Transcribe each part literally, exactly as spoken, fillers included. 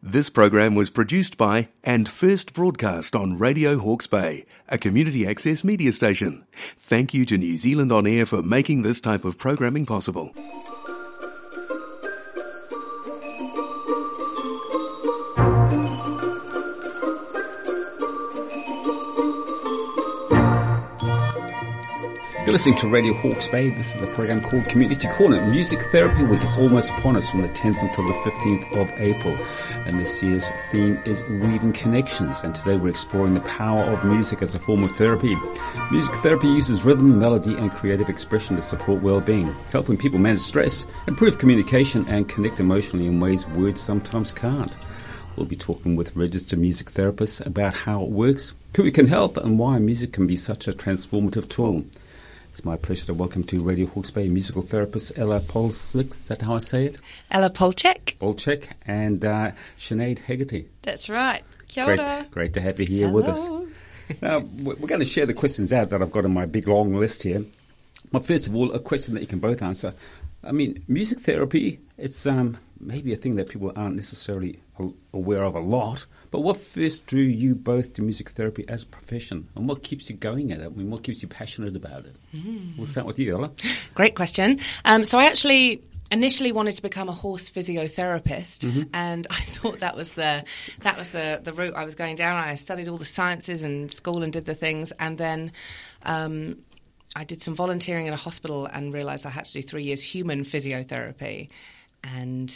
This program was produced by and first broadcast on Radio Hawke's Bay, a community access media station. Thank you to New Zealand On Air for making this type of programming possible. You're listening to Radio Hawke's Bay. This is a program called Community Corner. Music Therapy Week is almost upon us from the tenth until the fifteenth of April. And this year's theme is Weaving Connections. And today we're exploring the power of music as a form of therapy. Music therapy uses rhythm, melody, and creative expression to support well-being, helping people manage stress, improve communication, and connect emotionally in ways words sometimes can't. We'll be talking with registered music therapists about how it works, who it can help, and why music can be such a transformative tool. It's my pleasure to welcome to Radio Hawke's Bay musical therapist Ella Polczyk. Is that how I say it? Ella Polczyk. Polczyk and uh, Sinead Hegarty. That's right. Kia ora. Great, great to have you here Hello. with us. Now, we're going to share the questions out that I've got on my big long list here. But first of all, a question that you can both answer. I mean, music therapy, it's um, maybe a thing that people aren't necessarily aware of a lot, but what first drew you both to music therapy as a profession, and what keeps you going at it? I mean, what keeps you passionate about it? Mm. We'll start with you, Ella. Great question. Um, so I actually initially wanted to become a horse physiotherapist, mm-hmm. and I thought that was the that was the, the route I was going down. I studied all the sciences in school and did the things, and then Um, I did some volunteering in a hospital and realised I had to do three years human physiotherapy, and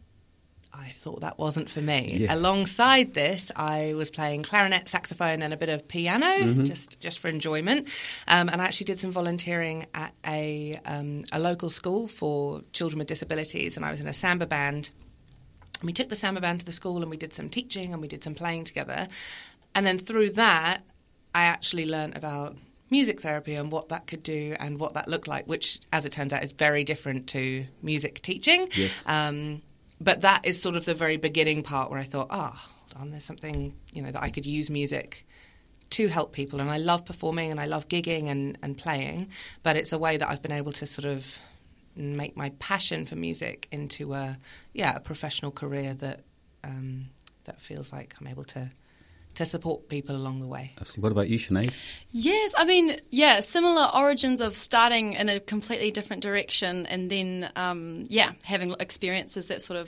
I thought that wasn't for me. Yes. Alongside this, I was playing clarinet, saxophone and a bit of piano, mm-hmm. just, just for enjoyment. Um, and I actually did some volunteering at a, um, a local school for children with disabilities, and I was in a samba band. And we took the samba band to the school and we did some teaching and we did some playing together. And then through that, I actually learnt about music therapy and what that could do and what that looked like, which, as it turns out, is very different to music teaching. Yes. Um, but that is sort of the very beginning part where I thought, oh, hold on, there's something, you know, that I could use music to help people. And I love performing and I love gigging and, and playing, but it's a way that I've been able to sort of make my passion for music into a, yeah, a professional career that um, that feels like I'm able to to support people along the way. What about you, Sinead? Yes, I mean, yeah, similar origins of starting in a completely different direction and then, um, yeah, having experiences that sort of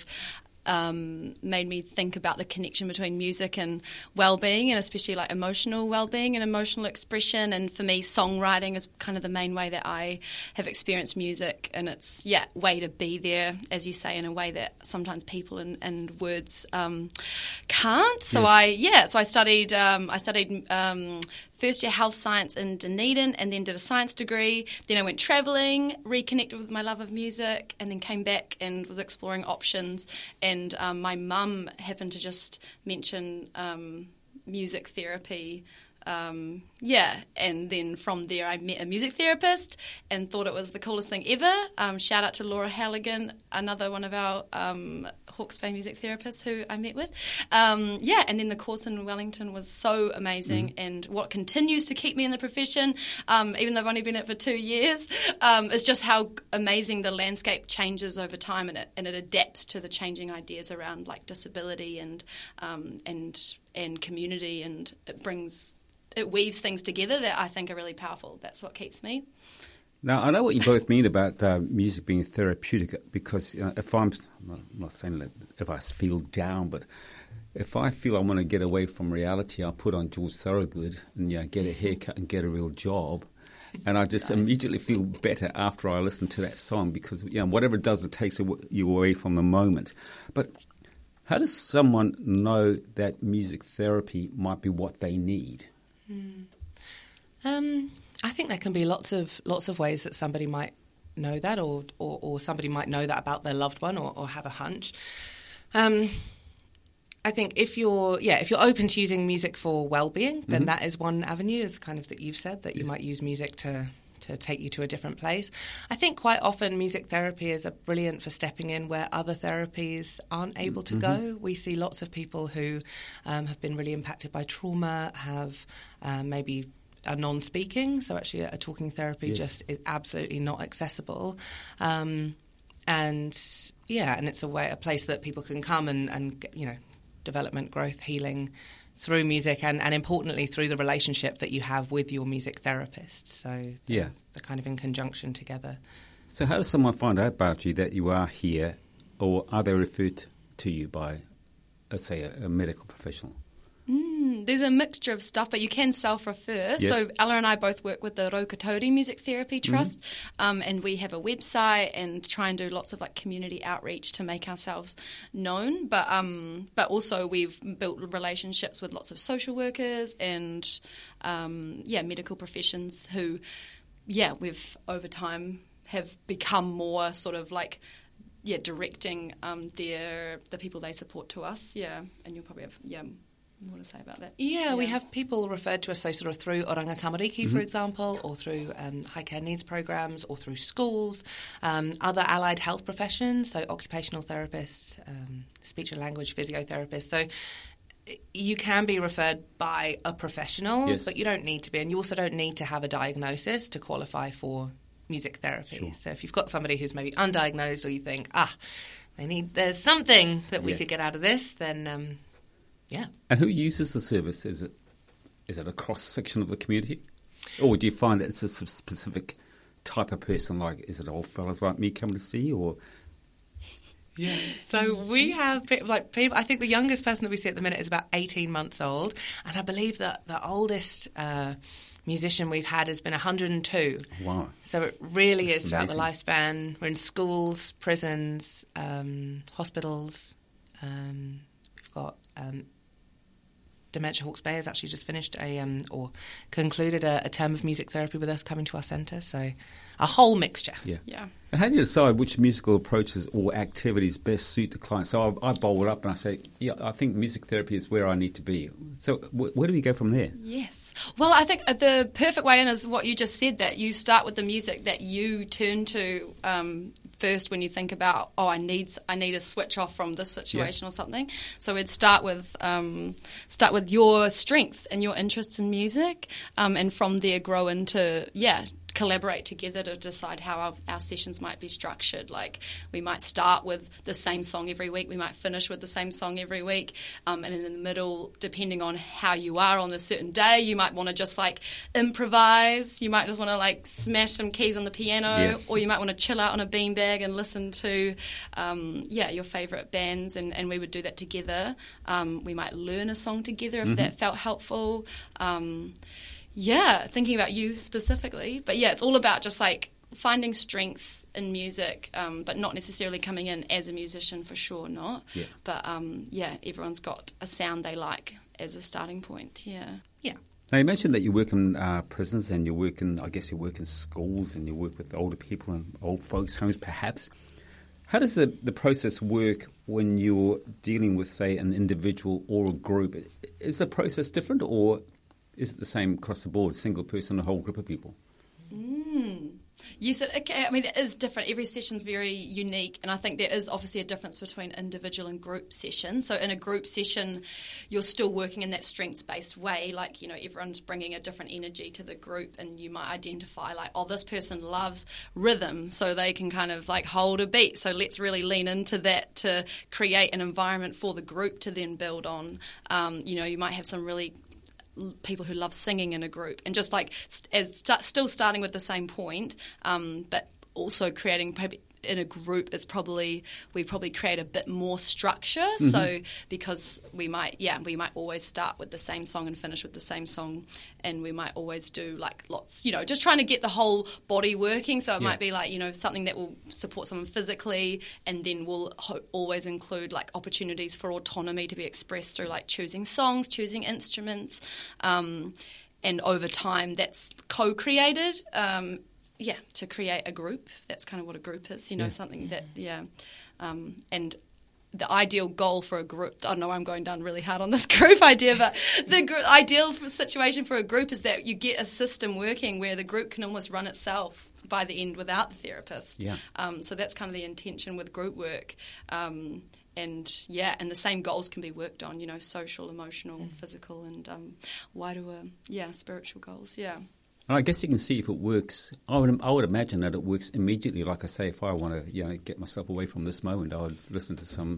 Um, made me think about the connection between music and well-being, and especially like emotional well-being and emotional expression. And for me, songwriting is kind of the main way that I have experienced music, and it's yeah way to be there, as you say, in a way that sometimes people and, and words um, can't. So yes. I yeah, so I studied um, I studied. Um, First year health science in Dunedin, and then did a science degree. Then I went travelling, reconnected with my love of music, and then came back and was exploring options. And um, my mum happened to just mention um, music therapy. Um, yeah, and then from there I met a music therapist and thought it was the coolest thing ever. Um, shout out to Laura Halligan, another one of our um, Hawke's Bay music therapists who I met with. Um, yeah, and then the course in Wellington was so amazing, mm. and what continues to keep me in the profession, um, even though I've only been in it for two years, um, is just how amazing the landscape changes over time, and it, and it adapts to the changing ideas around like disability and um, and and community, and it brings it weaves things together that I think are really powerful. That's what keeps me. Now, I know what you both mean about uh, music being therapeutic, because you know, if I'm, I'm not saying that if I feel down, but if I feel I want to get away from reality, I'll put on George Thorogood and you know, get a haircut and get a real job. And I just immediately feel better after I listen to that song, because you know, whatever it does, it takes you away from the moment. But how does someone know that music therapy might be what they need? Mm. Um, I think there can be lots of lots of ways that somebody might know that, or or, or somebody might know that about their loved one, or, or have a hunch. Um, I think if you're yeah if you're open to using music for well-being, then mm-hmm. that is one avenue, is kind of that you've said that yes. you might use music to to take you to a different place. I think quite often music therapy is a brilliant for stepping in where other therapies aren't able to mm-hmm. go. We see lots of people who um, have been really impacted by trauma, have um, maybe are non-speaking, so actually a, a talking therapy yes. just is absolutely not accessible. Um, and yeah, and it's a way, a place that people can come and, and you know, development, growth, healing through music, and, and importantly through the relationship that you have with your music therapist. So yeah, they're kind of in conjunction together. So how does someone find out about you, that you are here, or are they referred to you by, let's say, a, a medical professional? Mm, there's a mixture of stuff, but you can self-refer. Yes. So Ella and I both work with the Raukatori Music Therapy Trust, mm-hmm. um, and we have a website and try and do lots of like community outreach to make ourselves known. But um, but also we've built relationships with lots of social workers and um, yeah, medical professions who, yeah, we've over time have become more sort of like yeah directing um, their the people they support to us. Yeah, and you'll probably have yeah. What to say about that? Yeah, yeah, we have people referred to us, so sort of through Oranga Tamariki, mm-hmm. for example, or through um, high care needs programs, or through schools, um, other allied health professions, so occupational therapists, um, speech and language physiotherapists. So you can be referred by a professional, yes. but you don't need to be, and you also don't need to have a diagnosis to qualify for music therapy. Sure. So if you've got somebody who's maybe undiagnosed, or you think, ah, they need, there's something that we yeah. could get out of this, then um, yeah. And who uses the service? Is it is it a cross section of the community, or do you find that it's a specific type of person? Like, is it old fellas like me coming to see, or? Yeah. So we have like people. I think the youngest person that we see at the minute is about eighteen months old, and I believe that the oldest uh, musician we've had has been one hundred two. Wow. So it really That's is throughout amazing. the lifespan. We're in schools, prisons, um, hospitals. Um, we've got. Um, Dementia Hawke's Bay has actually just finished a um, or concluded a, a term of music therapy with us, coming to our centre. So a whole mixture. Yeah. Yeah. And how do you decide which musical approaches or activities best suit the client? So I, I bowl it up and I say, yeah, I think music therapy is where I need to be. So wh- where do we go from there? Yes. Well, I think the perfect way in is what you just said, that you start with the music that you turn to um, first when you think about, oh, I need I need a switch off from this situation yeah. or something. So we'd start with um, start with your strengths and your interests in music, um, and from there grow into yeah. collaborate together to decide how our, our sessions might be structured. Like, we might start with the same song every week, we might finish with the same song every week, um, and in the middle, depending on how you are on a certain day, you might want to just like improvise, you might just want to like smash some keys on the piano, yeah. or you might want to chill out on a beanbag and listen to um, yeah your favourite bands, and, and we would do that together. Um, we might learn a song together if mm-hmm. that felt helpful. Um, Yeah, thinking about you specifically. But yeah, it's all about just like finding strengths in music, um, but not necessarily coming in as a musician, for sure not. Yeah. But um, yeah, everyone's got a sound they like as a starting point, yeah. Yeah. Now, you mentioned that you work in uh, prisons and you work in, I guess you work in schools and you work with older people and old folks' homes perhaps. How does the, the process work when you're dealing with, say, an individual or a group? Is the process different, or is it the same across the board, single person, a whole group of people? Mm. Yes, it, okay, I mean, it is different. Every session's very unique, and I think there is obviously a difference between individual and group sessions. So in a group session, you're still working in that strengths-based way. Like, you know, everyone's bringing a different energy to the group, and you might identify, like, oh, this person loves rhythm, so they can kind of, like, hold a beat. So let's really lean into that to create an environment for the group to then build on. Um, you know, you might have some really people who love singing in a group, and just like as st- still starting with the same point, um, but also creating maybe in a group is probably we probably create a bit more structure. Mm-hmm. So because we might yeah we might always start with the same song and finish with the same song, and we might always do like lots, you know, just trying to get the whole body working. So it yeah. might be like, you know, something that will support someone physically, and then we'll ho- always include like opportunities for autonomy to be expressed through like choosing songs, choosing instruments, um, and over time that's co-created. Um, Yeah, to create a group. That's kind of what a group is, you know, yeah. something that, yeah. Um, and the ideal goal for a group, I don't know, I'm going down really hard on this group idea, but the gr- ideal situation for a group is that you get a system working where the group can almost run itself by the end without the therapist. Yeah. Um, so that's kind of the intention with group work. Um, and, yeah, and the same goals can be worked on, you know, social, emotional, mm. physical, and um, wider, yeah, spiritual goals, yeah. And I guess you can see if it works. I would, I would imagine that it works immediately. Like I say, if I want to, you know, get myself away from this moment, I would listen to some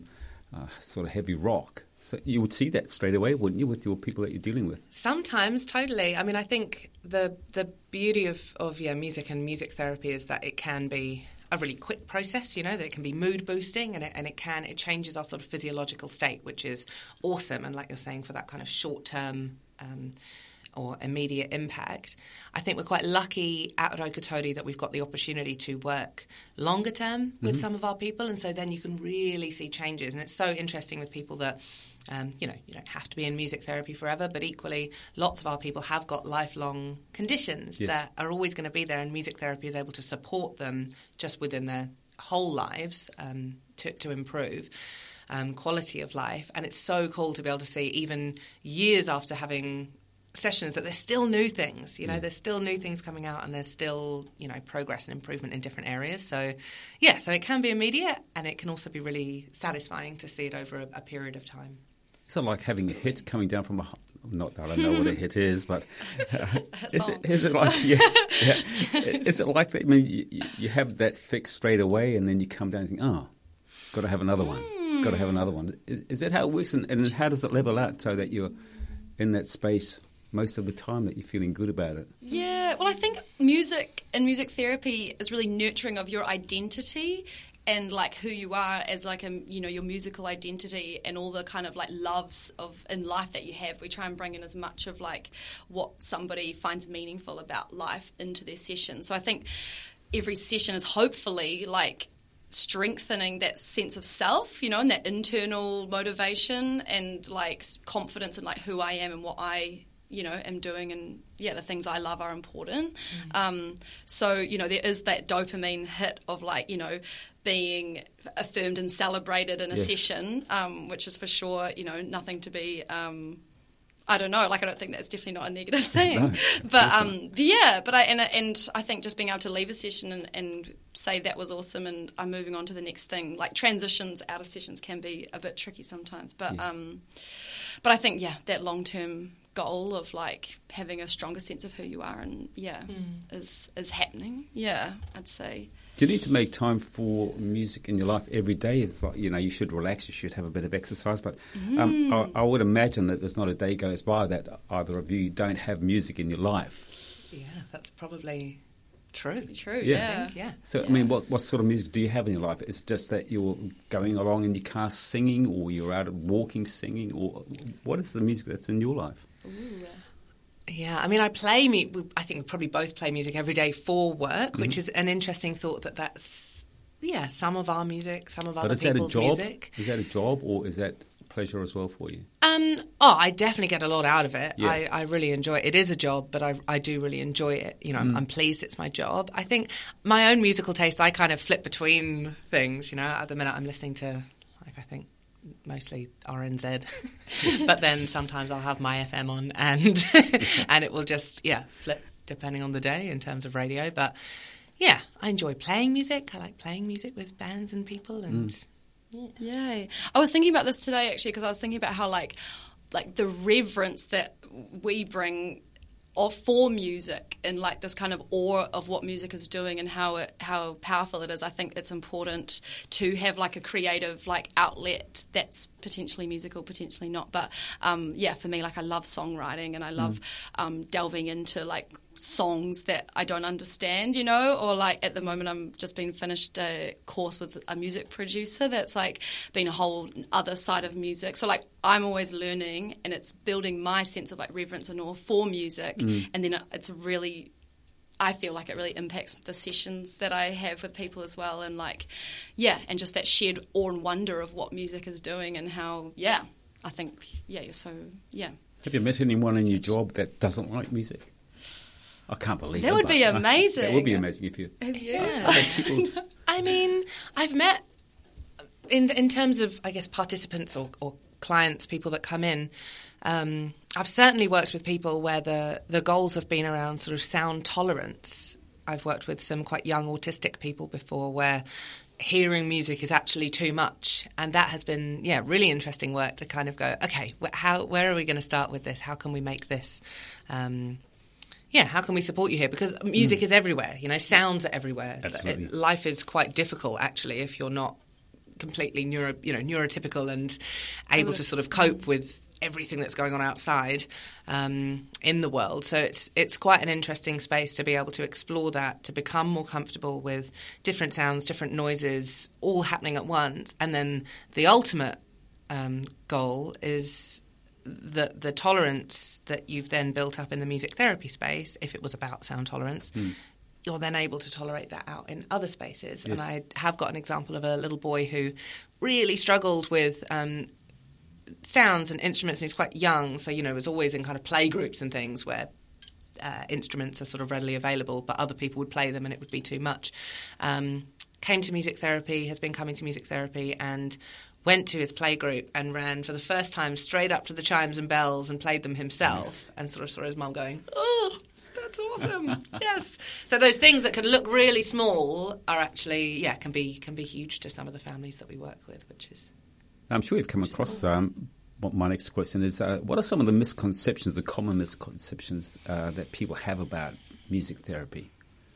uh, sort of heavy rock. So you would see that straight away, wouldn't you, with your people that you're dealing with? Sometimes, totally. I mean, I think the the beauty of, of yeah, music and music therapy is that it can be a really quick process, you know, that it can be mood boosting and it, and it can, it changes our sort of physiological state, which is awesome. And like you're saying, for that kind of short term um, or immediate impact, I think we're quite lucky at Raukatori that we've got the opportunity to work longer term with mm-hmm. some of our people. And so then you can really see changes. And it's so interesting with people that, Um, you know, you don't have to be in music therapy forever, but equally, lots of our people have got lifelong conditions yes. that are always going to be there, and music therapy is able to support them just within their whole lives um, to, to improve um, quality of life. And it's so cool to be able to see, even years after having sessions, that there's still new things, you know, yeah. there's still new things coming out, and there's still, you know, progress and improvement in different areas. So, yeah, so it can be immediate, and it can also be really satisfying to see it over a, a period of time. It's not like having a hit coming down from a... Not that I don't know what a hit is, but uh, is, it, is it like... Yeah, yeah. Is it like that? I mean, you, you have that fix straight away, and then you come down and think, oh, got to have another one. Mm. Got to have another one. Is, is that how it works? And, and how does it level out so that you're in that space most of the time, that you're feeling good about it? Yeah, well, I think music and music therapy is really nurturing of your identity and like who you are as like a, you know, your musical identity and all the kind of like loves of in life that you have. We try and bring in as much of like what somebody finds meaningful about life into their session. So I think every session is hopefully like strengthening that sense of self, you know, and that internal motivation and like confidence in like who I am and what I, you know, am doing, and yeah, the things I love are important. Mm. Um, so, you know, there is that dopamine hit of like, you know, being affirmed and celebrated in a yes. session, um, which is for sure, you know, nothing to be, um, I don't know, like I don't think that's definitely not a negative thing. No, but, um, but yeah, but I, and, and I think just being able to leave a session and, and say that was awesome and I'm moving on to the next thing, like transitions out of sessions can be a bit tricky sometimes. But, yeah. um, but I think, yeah, that long-term goal of like having a stronger sense of who you are and yeah mm. is is happening. Yeah, I'd say. Do you need to make time for music in your life every day? It's like, you know, you should relax, you should have a bit of exercise, but um, mm. I, I would imagine that there's not a day goes by that either of you don't have music in your life. Yeah, that's probably true. True, yeah. yeah. I think, yeah. So, yeah. I mean, what, what sort of music do you have in your life? Is it just that you're going along in your car singing, or you're out walking singing, or what is the music that's in your life? Ooh. Yeah, I mean, I play mu- I think we probably both play music every day for work, mm-hmm. which is an interesting thought that that's, yeah, some of our music, some of but other is people's that a job? music. Is that a job, or is that pleasure as well for you? Um, oh, I definitely get a lot out of it. Yeah. I, I really enjoy it. It is a job, but I, I do really enjoy it. You know, I'm, Mm. I'm pleased it's my job. I think my own musical taste, I kind of flip between things, you know. At the minute I'm listening to, like, I think, mostly R N Z, but then sometimes I'll have my F M on and and it will just, yeah, flip depending on the day in terms of radio. But, yeah, I enjoy playing music. I like playing music with bands and people and... Mm. Yeah. Yay. I was thinking about this today actually because I was thinking about how like like the reverence that we bring of for music and like this kind of awe of what music is doing and how it how powerful it is. I think it's important to have like a creative like outlet that's potentially musical, potentially not. But um, yeah, for me, like I love songwriting and I love mm. um, delving into like songs that I don't understand, you know, or like at the moment I'm just been finished a course with a music producer that's like been a whole other side of music. So like I'm always learning and it's building my sense of like reverence and awe for music mm. and then it's really, I feel like it really impacts the sessions that I have with people as well and like, yeah, and just that shared awe and wonder of what music is doing and how, yeah, I think, yeah, you're so, yeah. Have you met anyone in your job that doesn't like music? I can't believe that it. would be amazing. That would be amazing if you. Yeah. People... I mean, I've met in in terms of I guess participants or, or clients, people that come in. Um, I've certainly worked with people where the the goals have been around sort of sound tolerance. I've worked with some quite young autistic people before where hearing music is actually too much, and that has been yeah really interesting work to kind of go okay, wh- how where are we going to start with this? How can we make this? Um, Yeah, how can we support you here? Because music mm. is everywhere, you know, sounds are everywhere. Absolutely. It, life is quite difficult, actually, if you're not completely neuro, you know, neurotypical and able to sort of cope with everything that's going on outside um, in the world. So it's it's quite an interesting space to be able to explore that, to become more comfortable with different sounds, different noises, all happening at once. And then the ultimate um, goal is the the tolerance that you've then built up in the music therapy space, if it was about sound tolerance, mm. you're then able to tolerate that out in other spaces. Yes. And I have got an example of a little boy who really struggled with um, sounds and instruments, and he's quite young, so, you know, was always in kind of play groups and things where uh, instruments are sort of readily available, but other people would play them and it would be too much. Um, came to music therapy, has been coming to music therapy, and went to his playgroup and ran for the first time straight up to the chimes and bells and played them himself. Nice. And sort of saw his mum going, oh, that's awesome. Yes. So those things that can look really small are actually, yeah, can be can be huge to some of the families that we work with, which is... I'm sure you've come across, um, what my next question is, uh, what are some of the misconceptions, the common misconceptions uh, that people have about music therapy?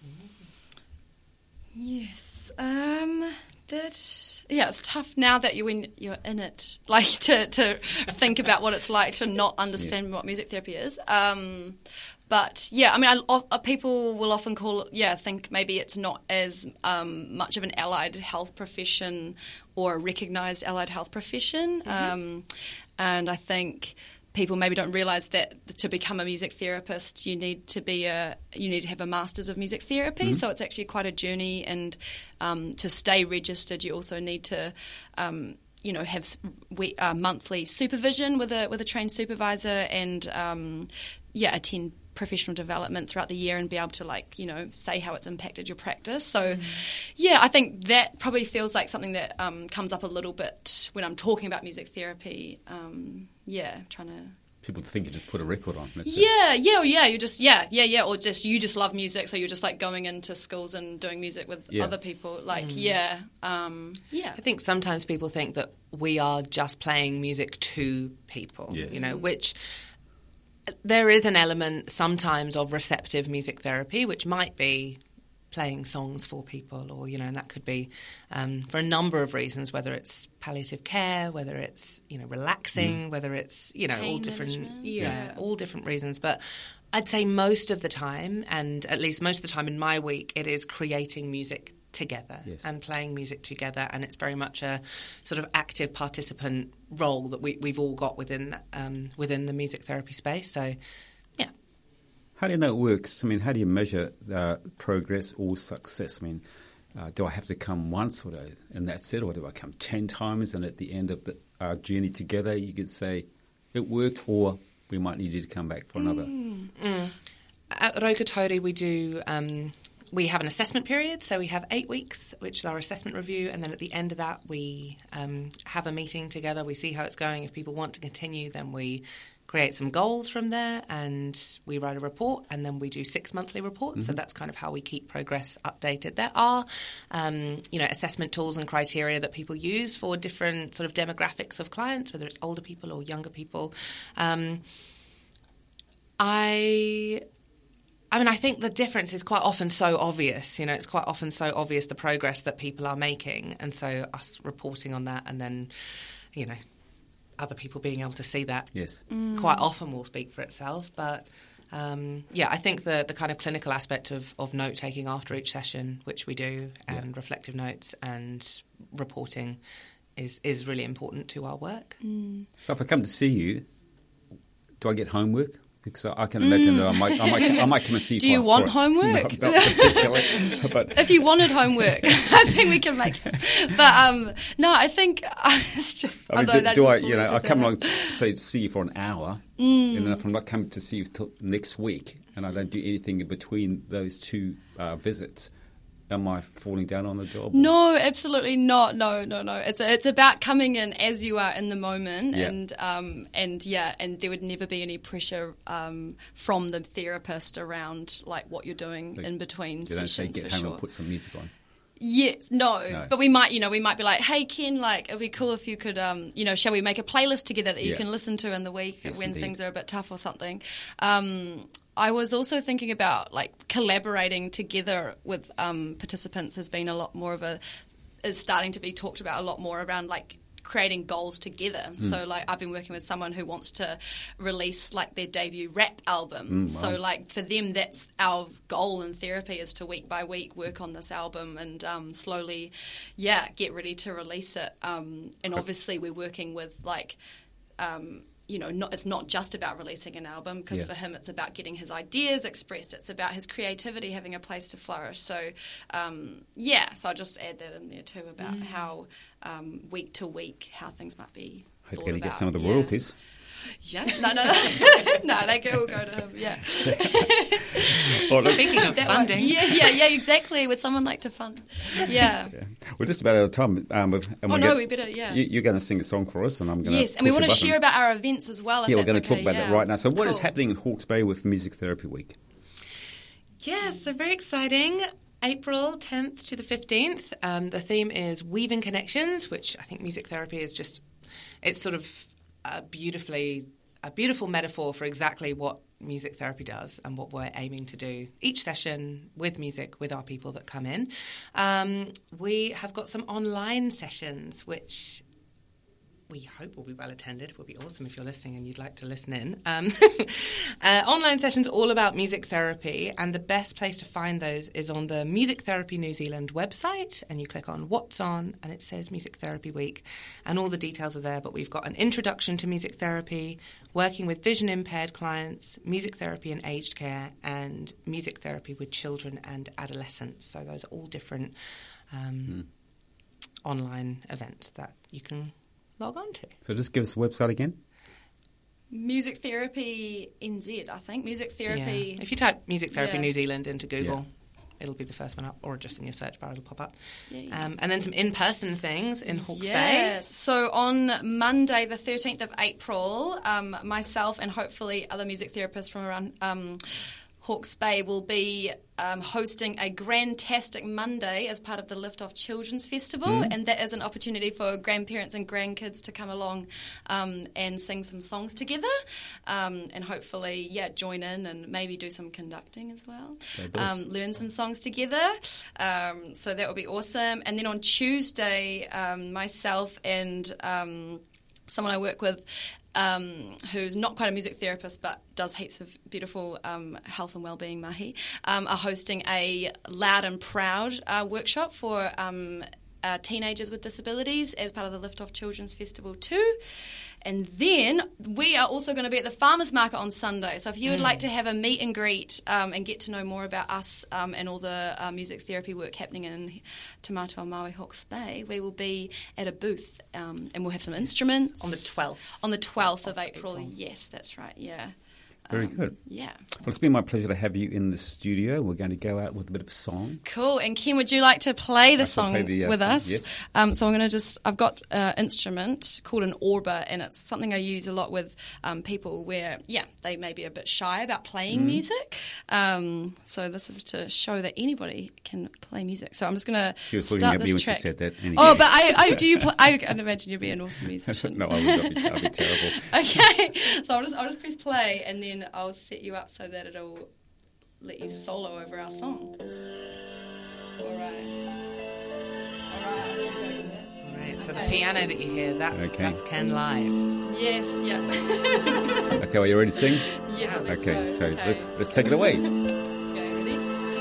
Yes. Um, that, yeah, it's tough now that you, when you're in it, like to, to think about what it's like to not understand yeah. what music therapy is. Um, But, yeah, I mean, I, I, people will often call, yeah, think maybe it's not as um, much of an allied health profession or a recognised allied health profession. Mm-hmm. Um, and I think people maybe don't realise that to become a music therapist, you need to be a, you need to have a Masters of Music Therapy. Mm-hmm. So it's actually quite a journey. And um, to stay registered, you also need to... Um, you know, have we, uh, monthly supervision with a with a trained supervisor, and um, yeah, attend professional development throughout the year and be able to, like, you know, say how it's impacted your practice. So, mm. yeah, I think that probably feels like something that um, comes up a little bit when I'm talking about music therapy. Um, yeah, trying to. People think you just put a record on. That's yeah, it. yeah, or yeah. You just yeah, yeah, yeah, or just you just love music, so you're just like going into schools and doing music with yeah. other people. Like mm. yeah, um, yeah. I think sometimes people think that we are just playing music to people. Yes. You know, which there is an element sometimes of receptive music therapy, which might be playing songs for people, or, you know, and that could be um, for a number of reasons, whether it's palliative care, whether it's, you know, relaxing, mm. whether it's, you know, Pain all different, management. yeah, yeah, all different reasons. But I'd say most of the time, and at least most of the time in my week, it is creating music together yes. and playing music together, and it's very much a sort of active participant role that we, we've all got within um, within the music therapy space. So, yeah. How do you know it works? I mean, how do you measure uh, progress or success? I mean, uh, do I have to come once, or do I, and that's it, or do I come ten times, and at the end of the, our journey together, you could say it worked, or we might need you to come back for another? Mm. Mm. At Raukatori, we do. Um, We have an assessment period, so we have eight weeks, which is our assessment review, and then at the end of that we um, have a meeting together. We see how it's going. If people want to continue, then we create some goals from there, and we write a report, and then we do six monthly reports. Mm-hmm. So that's kind of how we keep progress updated. There are, um, you know, assessment tools and criteria that people use for different sort of demographics of clients, whether it's older people or younger people. Um, I... I mean, I think the difference is quite often so obvious. You know, it's quite often so obvious the progress that people are making. And so us reporting on that, and then, you know, other people being able to see that yes. mm. quite often will speak for itself. But, um, yeah, I think the, the kind of clinical aspect of, of note-taking after each session, which we do, and yeah. reflective notes and reporting is, is really important to our work. Mm. So if I come to see you, do I get homework? Because I can imagine mm. that I might, I might, I might come and see you. Do you for, want for homework? No, not particularly. But if you wanted homework, I think we can make some. But um, no, I think uh, it's just. I mean, I do, know do I? You know, I come along to say see you for an hour, mm. and then if I'm not coming to see you till next week, and I don't do anything in between those two uh, visits, am I falling down on the job? No, absolutely not. No, no, no. It's it's about coming in as you are in the moment, yeah. and um, and yeah, and there would never be any pressure um, from the therapist around like what you're doing like, in between you sessions. Don't say get for home sure. and put some music on. Yes, no, no, but we might, you know, we might be like, hey, Ken, like, it'd be cool if you could, um, you know, shall we make a playlist together that you yeah. can listen to in the week yes, when indeed. things are a bit tough or something. Um, I was also thinking about, like, collaborating together with um, participants has been a lot more of a is starting to be talked about a lot more around like creating goals together. Mm. So like I've been working with someone who wants to release like their debut rap album. Mm, wow. So like for them, that's our goal in therapy, is to week by week work on this album and um, slowly, yeah, get ready to release it. Um, and obviously we're working with like, um, you know, not, it's not just about releasing an album, because yeah. for him it's about getting his ideas expressed. It's about his creativity having a place to flourish. So, um, yeah, so I'll just add that in there too about mm. how um, week to week, how things might be Hope thought you're going to about. get some of the yeah. royalties. Yeah, no, no, no, no, they all go to him. Yeah. Well, Speaking of funding, one, yeah, yeah, yeah, exactly. Would someone like to fund? Yeah. yeah. We're just about out of time. Um, and oh we no, get, we better. Yeah. You, you're going to sing a song for us, and I'm going to yes, and we want to share about our events as well. If yeah, that's we're going to okay. talk about yeah. that right now. So, what cool. is happening in Hawke's Bay with Music Therapy Week? Yeah, so very exciting. April tenth to the fifteenth. Um, the theme is Weaving Connections, which I think music therapy is just, it's sort of a beautifully, a beautiful metaphor for exactly what music therapy does and what we're aiming to do each session with music with our people that come in. Um, we have got some online sessions, which we hope will be well attended. It will be awesome if you're listening and you'd like to listen in. Um, uh, online sessions all about music therapy, and the best place to find those is on the Music Therapy New Zealand website, and you click on What's On and it says Music Therapy Week, and all the details are there. But we've got an introduction to music therapy, working with vision impaired clients, music therapy in aged care, and music therapy with children and adolescents. So those are all different um, mm. online events that you can log on to. So just give us the website again. Music Therapy N Z, I think. Music Therapy. Yeah. If you type Music Therapy yeah. New Zealand into Google, yeah. it'll be the first one up, or just in your search bar it'll pop up. Yeah, yeah. Um, and then some in-person things in Hawke's yes. Bay. So on Monday, the thirteenth of April, um, myself and hopefully other music therapists from around um, Hawke's Bay will be um, hosting a Grandtastic Monday as part of the Lift Off Children's Festival, mm. and that is an opportunity for grandparents and grandkids to come along um, and sing some songs together, um, and hopefully, yeah, join in and maybe do some conducting as well, um, learn some songs together. Um, so that will be awesome. And then on Tuesday, um, myself and um, someone I work with, Um, who's not quite a music therapist but does heaps of beautiful um, health and wellbeing mahi, um, are hosting a Loud and Proud uh, workshop for um, uh, teenagers with disabilities as part of the Lift Off Children's Festival too. And then we are also going to be at the Farmers Market on Sunday. So if you would mm. like to have a meet and greet um, and get to know more about us um, and all the uh, music therapy work happening in Te Mātua Maui, Hawke's Bay, we will be at a booth um, and we'll have some instruments. On the twelfth. On the twelfth of, of April. April. Yes, that's right, yeah. Very um, good. Yeah. Well, it's been my pleasure to have you in the studio. We're going to go out with a bit of a song. Cool. And Ken, would you like to play the I song play the, uh, with song, us? Yes. Um, so I'm going to just, I've got an instrument called an orba, and it's something I use a lot with um, people where, yeah, they may be a bit shy about playing mm. music. Um, so this is to show that anybody can play music. So I'm just going to She was start looking at this me when track. she said that. Anyway. Oh, but I, I do. Play, I can imagine you'd be an awesome musician. No, I would not be, I'd be terrible. Okay, so I'll just I'll just press play, and then I'll set you up so that it'll let you solo over our song. All right. All right. All right. So the piano that you hear, that okay. that's Ken live. Yes. Yeah. Okay. Well, you ready to sing? Yes. I think okay. So, So okay. let's let's take it away. Okay. Ready?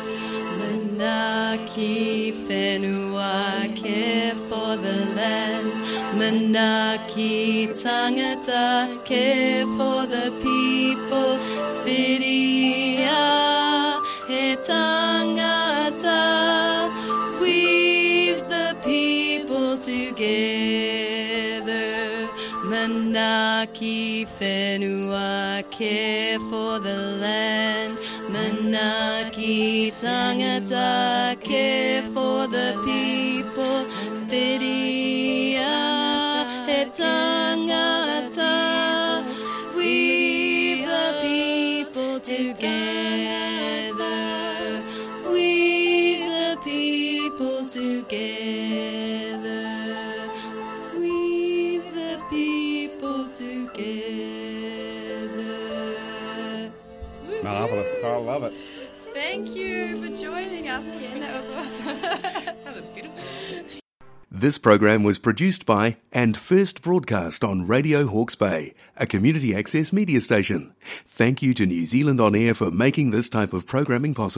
Manaki whenua care for the land. Manaki tangata care for the people. Whiria he tangata, weave the people together. Manaki whenua care for the land. Manaki tangata care for the people. Whiria he tangata, weave the people together. Weave the people together. Weave the people together. Marvelous. I love it. Thank you for joining us, Ken. That was awesome. That was beautiful. This program was produced by and first broadcast on Radio Hawke's Bay, a community access media station. Thank you to New Zealand On Air for making this type of programming possible.